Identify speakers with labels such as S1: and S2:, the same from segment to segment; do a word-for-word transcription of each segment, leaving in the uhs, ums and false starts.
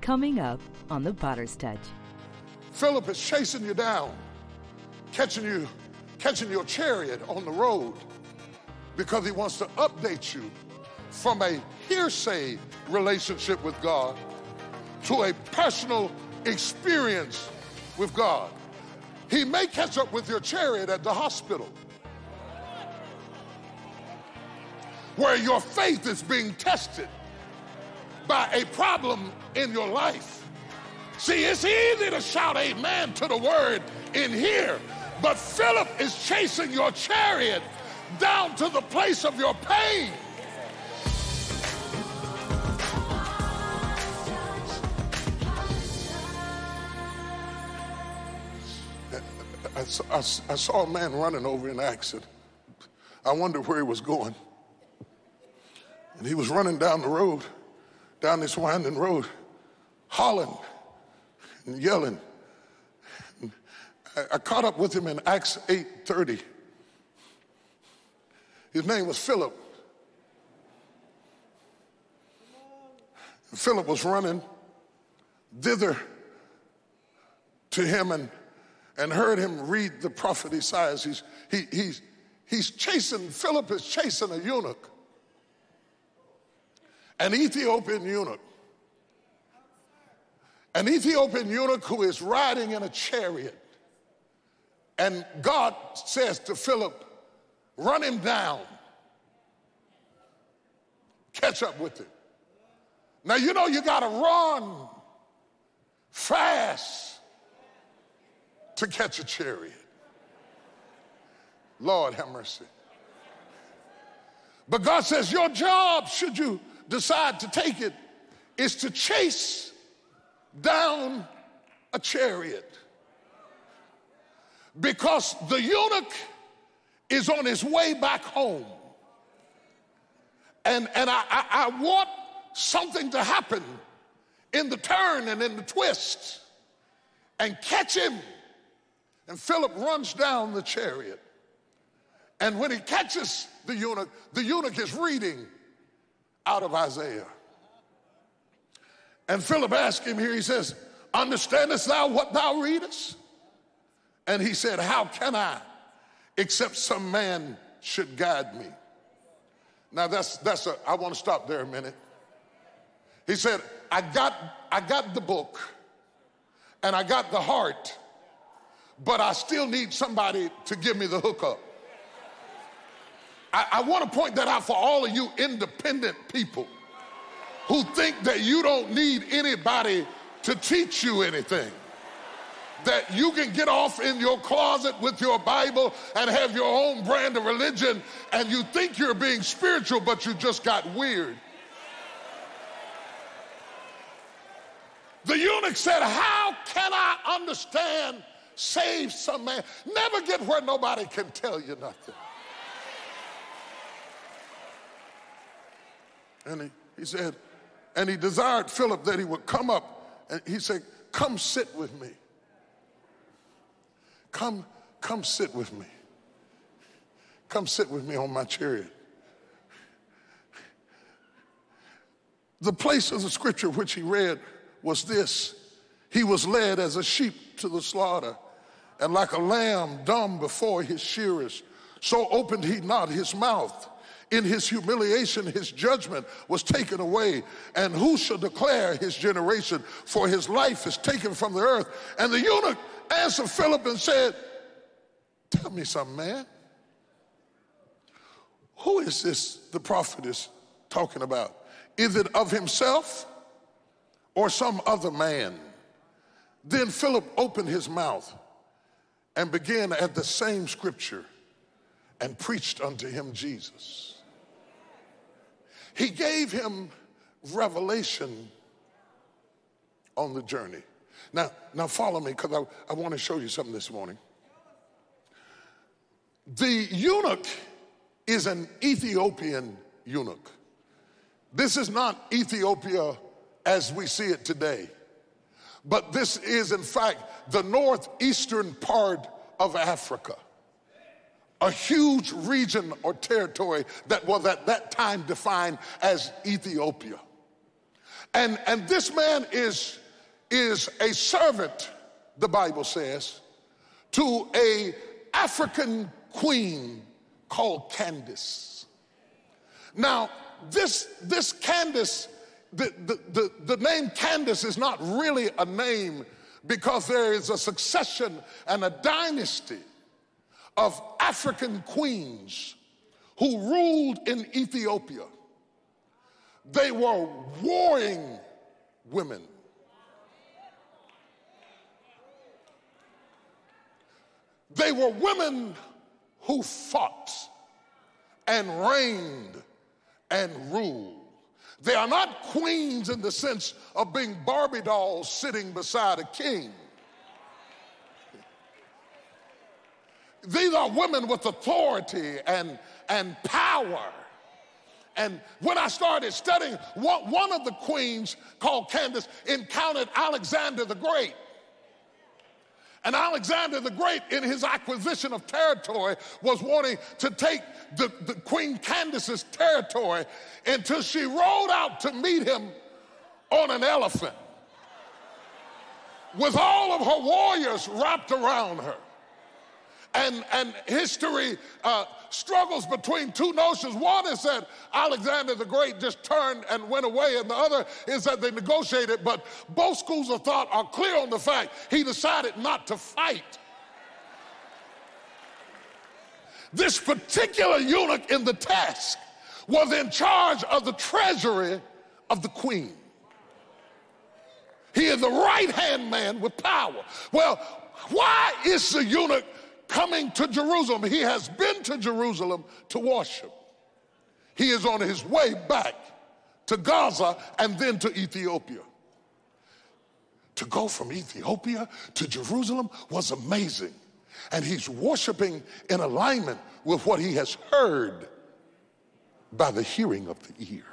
S1: Coming up on The Potter's Touch.
S2: Philip is chasing you down, catching you, catching your chariot on the road because he wants to update you from a hearsay relationship with God to a personal experience with God. He may catch up with your chariot at the hospital, where your faith is being tested by a problem in your life. See, it's easy to shout amen to the word in here, but Philip is chasing your chariot down to the place of your pain. I saw, I, I saw a man running over in an accident. I wondered where he was going. And he was running down the road, down this winding road, hollering and yelling. And I, I caught up with him in Acts eight thirty. His name was Philip. And Philip was running thither to him and and heard him read the prophet Isaiah. He's, he, he's, he's chasing, Philip is chasing a eunuch, an Ethiopian eunuch. An Ethiopian eunuch who is riding in a chariot. And God says to Philip, run him down. Catch up with him. Now, you know you gotta run fast to catch a chariot. Lord have mercy. But God says your job, should you decide to take it, is to chase down a chariot. Because the eunuch is on his way back home. And, and I, I, I want something to happen in the turn and in the twist and catch him. And Philip runs down the chariot. And when he catches the eunuch, the eunuch is reading out of Isaiah. And Philip asked him here, he says, understandest thou what thou readest? And he said, how can I, except some man should guide me? Now that's, that's a, I want to stop there a minute. He said, I got, I got the book and I got the heart, but I still need somebody to give me the hookup. I, I want to point that out for all of you independent people who think that you don't need anybody to teach you anything. That you can get off in your closet with your Bible and have your own brand of religion, and you think you're being spiritual, but you just got weird. The eunuch said, how can I understand save some man? Never get where nobody can tell you nothing. And he, he said, and he desired Philip that he would come up, and he said, come sit with me. Come, come sit with me. Come sit with me on my chariot. The place of the scripture which he read was this: he was led as a sheep to the slaughter, and like a lamb dumb before his shearers, so opened he not his mouth. In his humiliation, his judgment was taken away. And who shall declare his generation? For his life is taken from the earth. And the eunuch answered Philip and said, tell me something, man. Who is this the prophet is talking about? Is it of himself or some other man? Then Philip opened his mouth and began at the same scripture and preached unto him Jesus. He gave him revelation on the journey. Now, now follow me, because I, I want to show you something this morning. The eunuch is an Ethiopian eunuch. This is not Ethiopia as we see it today, but this is in fact the northeastern part of Africa, a huge region or territory that was at that time defined as Ethiopia. And, and this man is, is a servant, the Bible says, to a African queen called Candace. Now, this, this Candace, the, the, the, the name Candace is not really a name because there is a succession and a dynasty of African queens who ruled in Ethiopia. They were warring women. They were women who fought and reigned and ruled. They are not queens in the sense of being Barbie dolls sitting beside a king. These are women with authority and, and power. And when I started studying, one of the queens called Candace encountered Alexander the Great. And Alexander the Great, in his acquisition of territory, was wanting to take the, the Queen Candace's territory until she rode out to meet him on an elephant with all of her warriors wrapped around her. And, and history uh, struggles between two notions. One is that Alexander the Great just turned and went away, and the other is that they negotiated, but both schools of thought are clear on the fact he decided not to fight. This particular eunuch in the task was in charge of the treasury of the queen. He is the right-hand man with power. Well, why is the eunuch coming to Jerusalem? He has been to Jerusalem to worship. He is on his way back to Gaza and then to Ethiopia. To go from Ethiopia to Jerusalem was amazing. And he's worshiping in alignment with what he has heard by the hearing of the ear.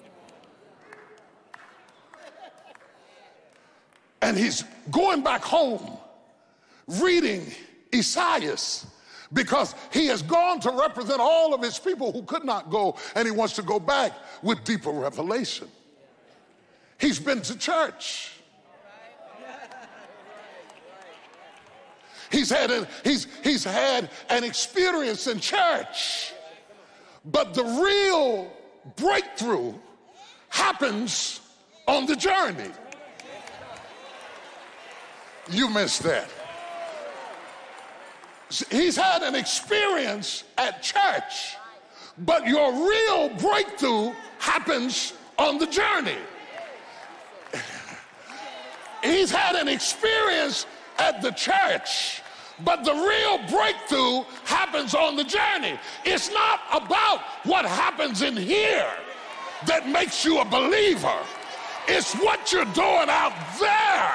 S2: And he's going back home reading Isaiah, because he has gone to represent all of his people who could not go, and he wants to go back with deeper revelation. He's been to church. He's had, a, he's, he's had an experience in church, but the real breakthrough happens on the journey. You missed that. He's had an experience at church, but your real breakthrough happens on the journey. He's had an experience at the church, but the real breakthrough happens on the journey. It's not about what happens in here that makes you a believer. It's what you're doing out there.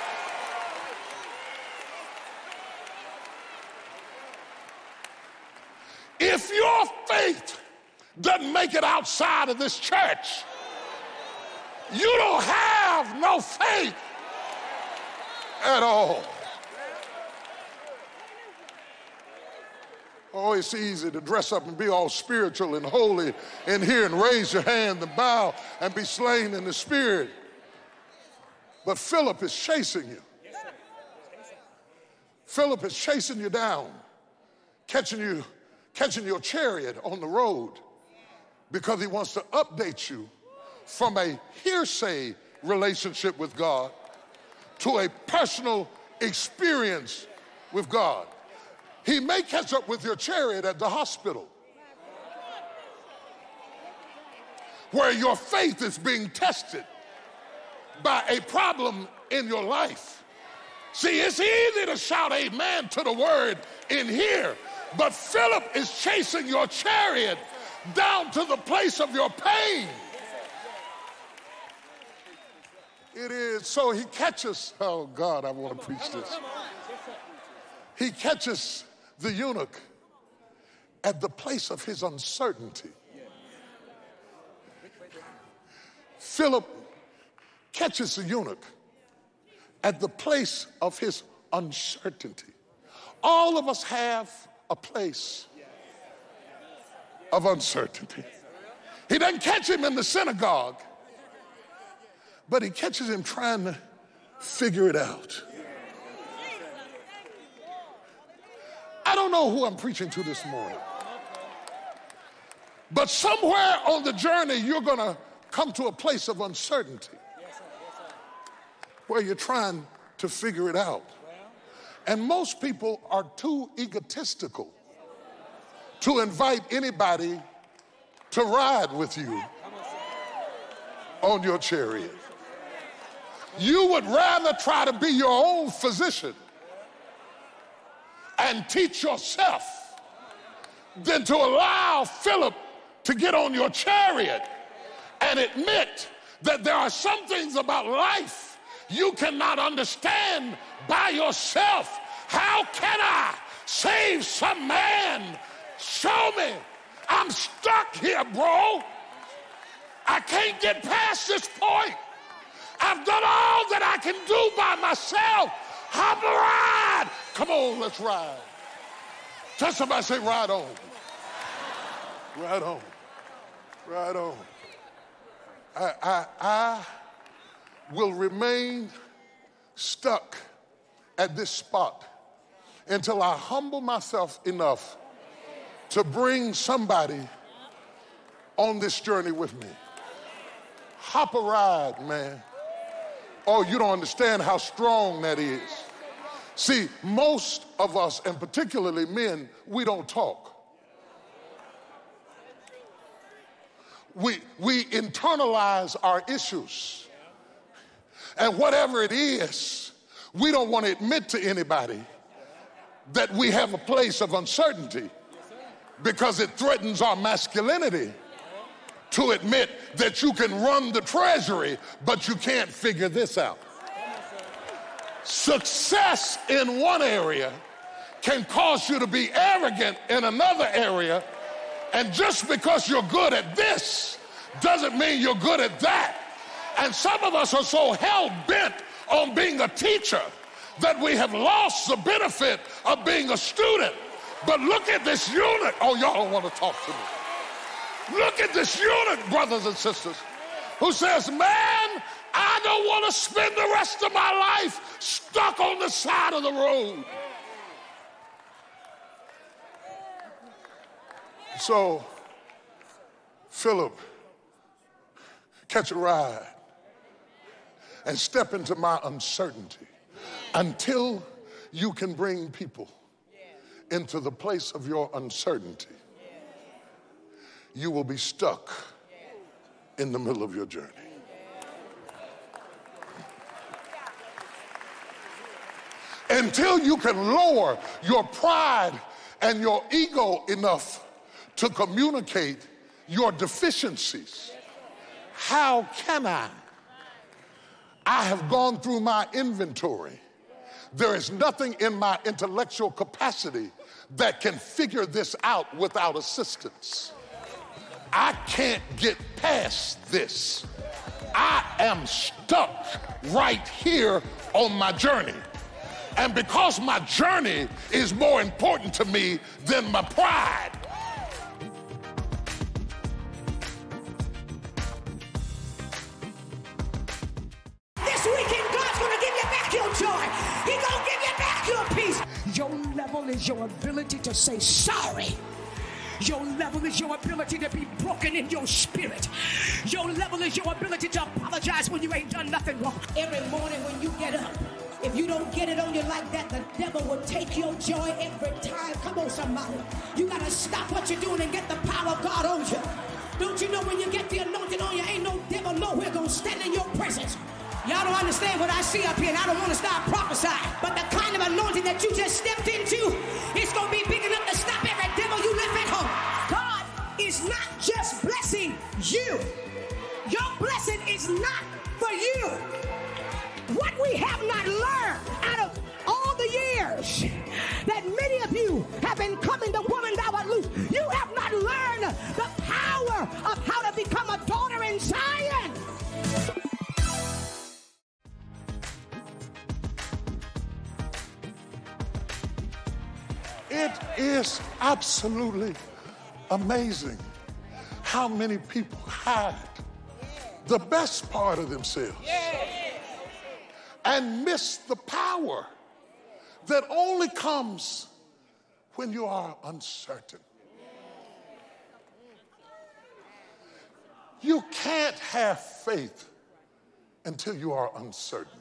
S2: If your faith doesn't make it outside of this church, you don't have no faith at all. Oh, it's easy to dress up and be all spiritual and holy in here and raise your hand and bow and be slain in the spirit. But Philip is chasing you. Philip is chasing you down, catching you catching your chariot on the road because he wants to update you from a hearsay relationship with God to a personal experience with God. He may catch up with your chariot at the hospital where your faith is being tested by a problem in your life. See, it's easy to shout amen to the word in here, but Philip is chasing your chariot down to the place of your pain. It is, so he catches, oh God, I want to preach this. He catches the eunuch at the place of his uncertainty. Philip catches the eunuch at the place of his uncertainty. All of us have a place of uncertainty. He doesn't catch him in the synagogue, but he catches him trying to figure it out. I don't know who I'm preaching to this morning, but somewhere on the journey, you're going to come to a place of uncertainty where you're trying to figure it out. And most people are too egotistical to invite anybody to ride with you on your chariot. You would rather try to be your own physician and teach yourself than to allow Philip to get on your chariot and admit that there are some things about life you cannot understand by yourself. How can I save some man? Show me. I'm stuck here, bro. I can't get past this point. I've done all that I can do by myself. Hop a ride. Come on, let's ride. Tell somebody, say, ride on. Ride on. Ride on. I, I, I will remain stuck at this spot until I humble myself enough to bring somebody on this journey with me. Hop a ride, man. Oh, you don't understand how strong that is. See, most of us, and particularly men, we don't talk. We, we internalize our issues. And whatever it is, we don't want to admit to anybody that we have a place of uncertainty because it threatens our masculinity to admit that you can run the treasury, but you can't figure this out. Success in one area can cause you to be arrogant in another area, and just because you're good at this doesn't mean you're good at that. And some of us are so hell-bent on being a teacher that we have lost the benefit of being a student. But look at this unit. Oh, y'all don't want to talk to me. Look at this unit, brothers and sisters, who says, man, I don't want to spend the rest of my life stuck on the side of the road. So, Philip, catch a ride and step into my uncertainty until you can bring people into the place of your uncertainty. You will be stuck in the middle of your journey. Until you can lower your pride and your ego enough to communicate your deficiencies. How can I? I have gone through my inventory. There is nothing in my intellectual capacity that can figure this out without assistance. I can't get past this. I am stuck right here on my journey. And because my journey is more important to me than my pride.
S3: This weekend, God's gonna give you back your joy. He's gonna give you back your peace. Your level is your ability to say sorry. Your level is your ability to be broken in your spirit. Your level is your ability to apologize when you ain't done nothing wrong. Every morning when you get up, if you don't get it on you like that, the devil will take your joy every time. Come on, somebody. You got to stop what you're doing and get the power of God on you. Don't you know when you get the anointing on you, ain't no devil nowhere going to stand in your presence. Y'all don't understand what I see up here, and I don't want to start prophesying. But the kind of anointing that you just stepped into, it's going to be big enough to stop every devil you left at home. God is not just blessing you. Your blessing is not for you. What we have not learned out of all the years that many of you have been coming to Woman Thou Art Loose, you have not learned the power of how to become a daughter in Zion.
S2: It is absolutely amazing how many people hide the best part of themselves and miss the power that only comes when you are uncertain. You can't have faith until you are uncertain.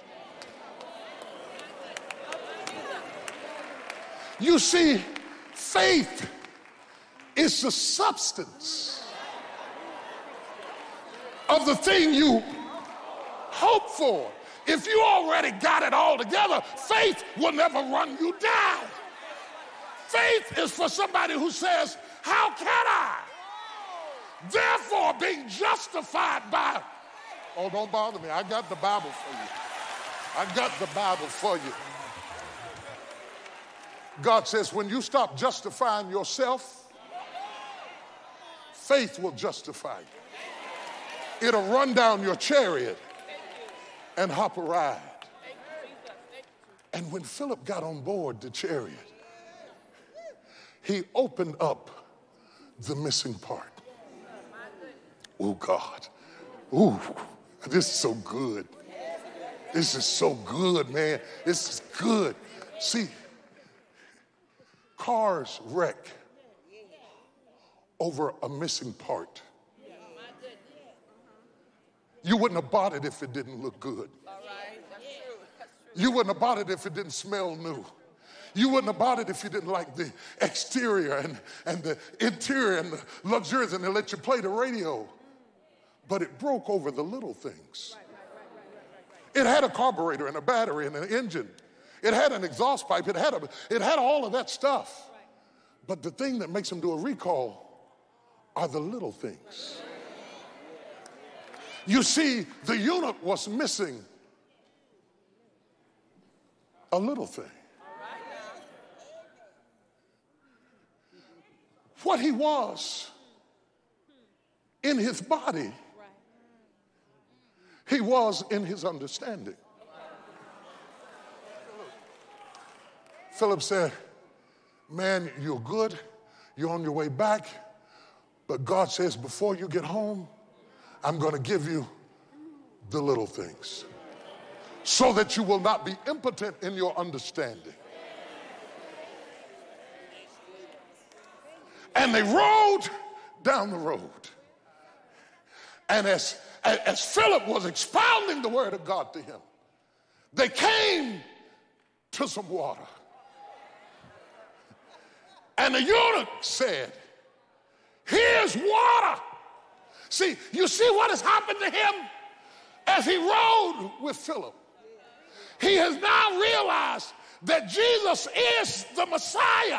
S2: You see, faith is the substance of the thing you hope for. If you already got it all together, faith will never run you down. Faith is for somebody who says, how can I? Therefore, being justified by, oh, don't bother me. I got the Bible for you. I got the Bible for you. God says, when you stop justifying yourself, faith will justify you. It'll run down your chariot and hop a ride. And when Philip got on board the chariot, he opened up the missing part. Oh, God. Ooh, this is so good. This is so good, man. This is good. See, cars wreck over a missing part. You wouldn't have bought it if it didn't look good. You wouldn't have bought it if it didn't smell new. You wouldn't have bought it if you didn't like the exterior and, and the interior and the luxurious, and they let you play the radio. But it broke over the little things. It had a carburetor and a battery and an engine. It had an exhaust pipe. It had, a, it had all of that stuff. But the thing that makes them do a recall are the little things. You see, the eunuch was missing a little thing. What he was in his body, he was in his understanding. Philip said, man, you're good. You're on your way back. But God says, before you get home, I'm going to give you the little things so that you will not be impotent in your understanding. And they rode down the road. And as, as Philip was expounding the word of God to him, they came to some water. And the eunuch said, here's water. See, you see what has happened to him as he rode with Philip? He has now realized that Jesus is the Messiah.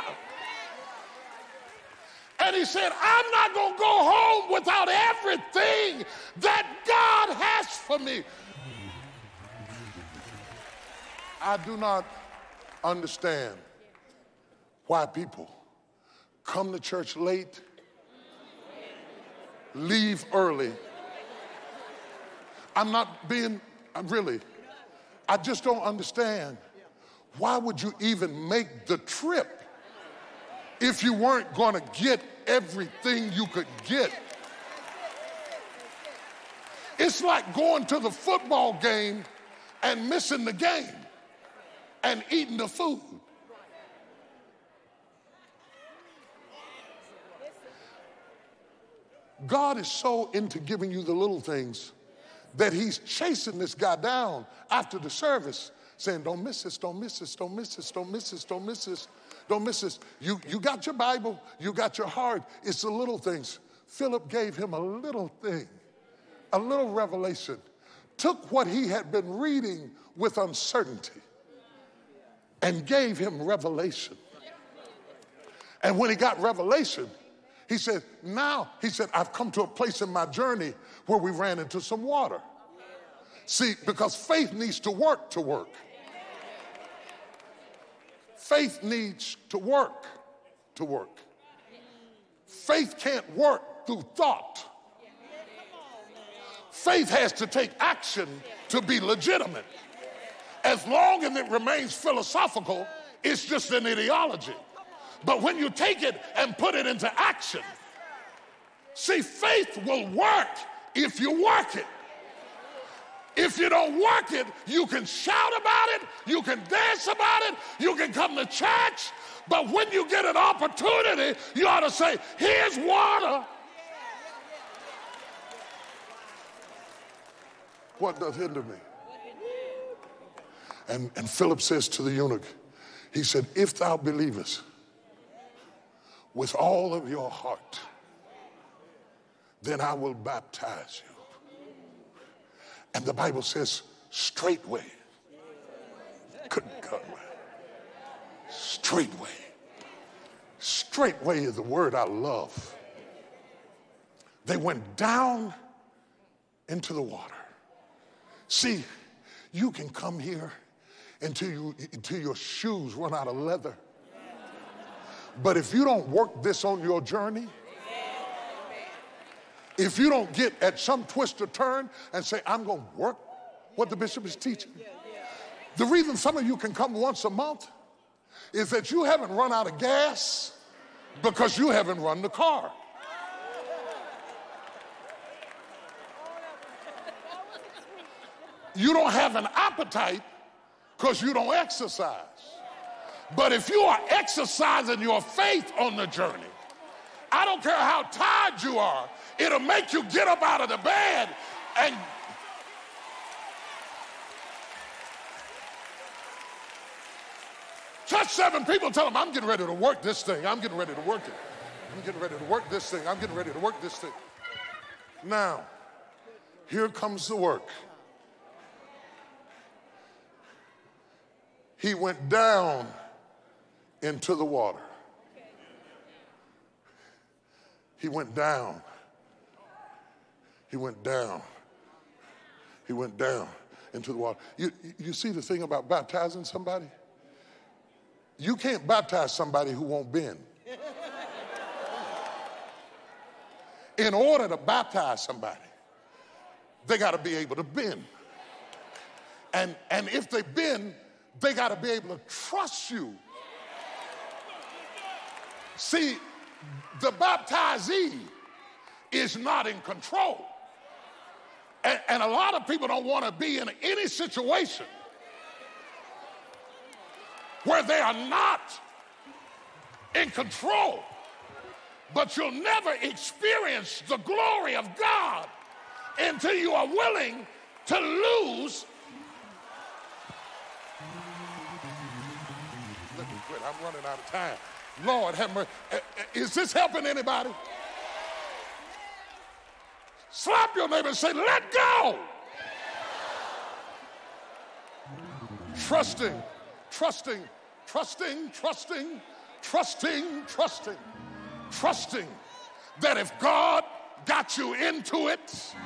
S2: And he said, I'm not going to go home without everything that God has for me. I do not understand why people come to church late, leave early. I'm not being, I'm really, I just don't understand. Why would you even make the trip if you weren't going to get everything you could get? It's like going to the football game and missing the game and eating the food. God is so into giving you the little things that he's chasing this guy down after the service, saying, don't miss this, don't miss this, don't miss this, don't miss this, don't miss this, don't miss this. You, you got your Bible, you got your heart. It's the little things. Philip gave him a little thing, a little revelation, took what he had been reading with uncertainty and gave him revelation. And when he got revelation, he said, now, he said, I've come to a place in my journey where we ran into some water. See, because faith needs to work to work. Faith needs to work to work. Faith can't work through thought. Faith has to take action to be legitimate. As long as it remains philosophical, it's just an ideology. But when you take it and put it into action, see, faith will work if you work it. If you don't work it, you can shout about it, you can dance about it, you can come to church, but when you get an opportunity, you ought to say, here's water. What doth hinder me? And, and Philip says to the eunuch, he said, if thou believest with all of your heart, then I will baptize you. And the Bible says, straightway. Good God. Straightway. Straightway is the word I love. They went down into the water. See, you can come here until, you, until your shoes run out of leather. But if you don't work this on your journey, if you don't get at some twist or turn and say, I'm going to work what the bishop is teaching. The reason some of you can come once a month is that you haven't run out of gas because you haven't run the car. You don't have an appetite because you don't exercise. But if you are exercising your faith on the journey, I don't care how tired you are, it'll make you get up out of the bed and touch seven people, tell them, I'm getting ready to work this thing. I'm getting ready to work it. I'm getting ready to work this thing. I'm getting ready to work this thing. Now, here comes the work. He went down into the water. He went down. He went down. He went down into the water. You, you see the thing about baptizing somebody? You can't baptize somebody who won't bend. In order to baptize somebody, they got to be able to bend. And, and if they bend, they got to be able to trust you. See, the baptizee is not in control. And, and a lot of people don't want to be in any situation where they are not in control. But you'll never experience the glory of God until you are willing to lose. Let me quit. I'm running out of time. Lord have mercy. Is this helping anybody? Slap your neighbor and say, let go. Trusting, trusting, trusting, trusting, trusting, trusting, trusting that if God got you into it,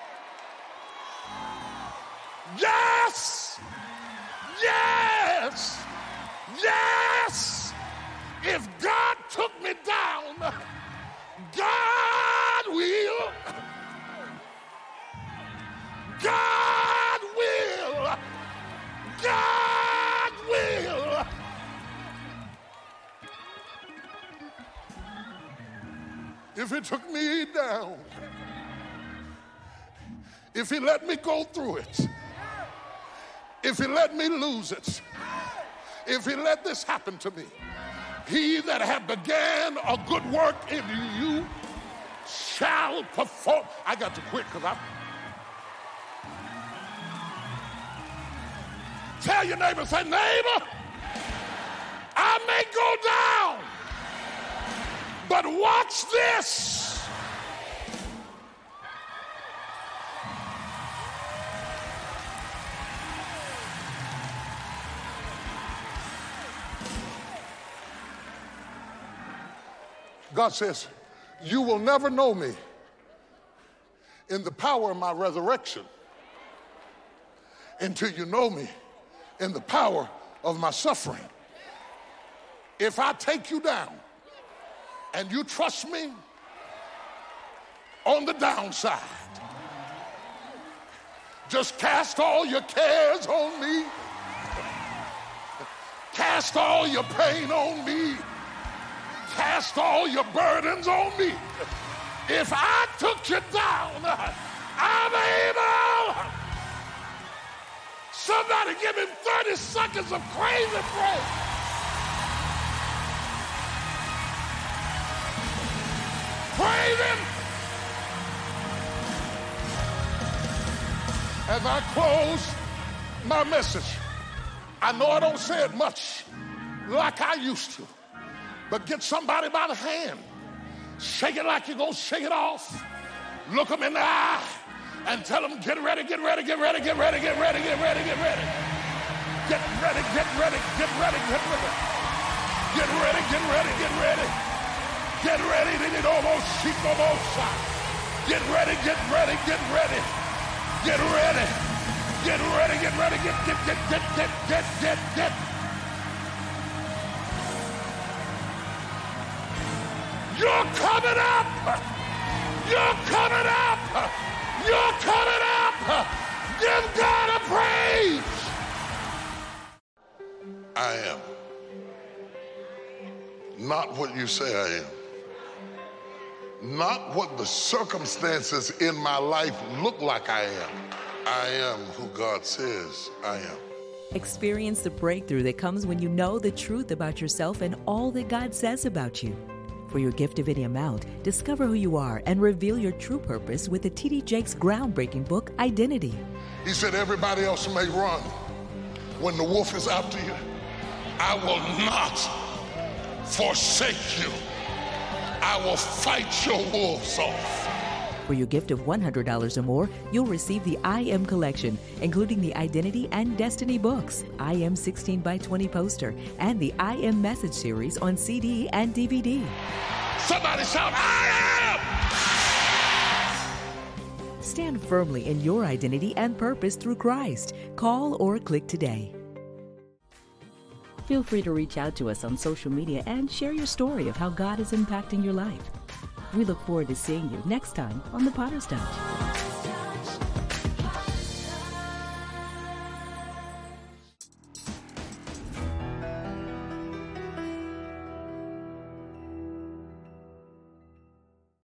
S2: yes, yes, yes. If God took me down, God will. God will. God will. If he took me down, if he let me go through it, if he let me lose it, if he let this happen to me, he that hath began a good work in you shall perform. I got to quit because I'm. Tell your neighbor, say, neighbor, I may go down, but watch this. God says, you will never know me in the power of my resurrection until you know me in the power of my suffering. If I take you down and you trust me on the downside, just cast all your cares on me, cast all your pain on me, cast all your burdens on me. If I took you down Somebody give him thirty seconds of crazy praise. Praise him. As I close my message, I know I don't say it much like I used to, but get somebody by the hand, shake it like you're gonna shake it off, look them in the eye, and tell them, get ready, get ready, get ready, get ready, get ready, get ready, get ready. Get ready, get ready, get ready, get ready. Get ready, get ready, get ready. Get ready, they need almost sheep almost shot. Get ready, get ready, get ready. Get ready. Get ready, get ready, get, get, get, get, get, get, get, get. You're coming up. You're coming up. You're coming up. Give God a praise. I am not what you say I am. Not what the circumstances in my life look like I am. I am who God says I am.
S1: Experience the breakthrough that comes when you know the truth about yourself and all that God says about you. For your gift of any amount, discover who you are and reveal your true purpose with the T D Jakes groundbreaking book, Identity.
S2: He said, everybody else may run when the wolf is after you. I will not forsake you. I will fight your wolves off.
S1: For your gift of one hundred dollars or more, you'll receive the I Am collection, including the Identity and Destiny books, I Am sixteen by twenty poster, and the I Am Message series on C D and D V D.
S2: Somebody shout, I am!
S1: Stand firmly in your identity and purpose through Christ. Call or click today. Feel free to reach out to us on social media and share your story of how God is impacting your life. We look forward to seeing you next time on The Potter's Touch.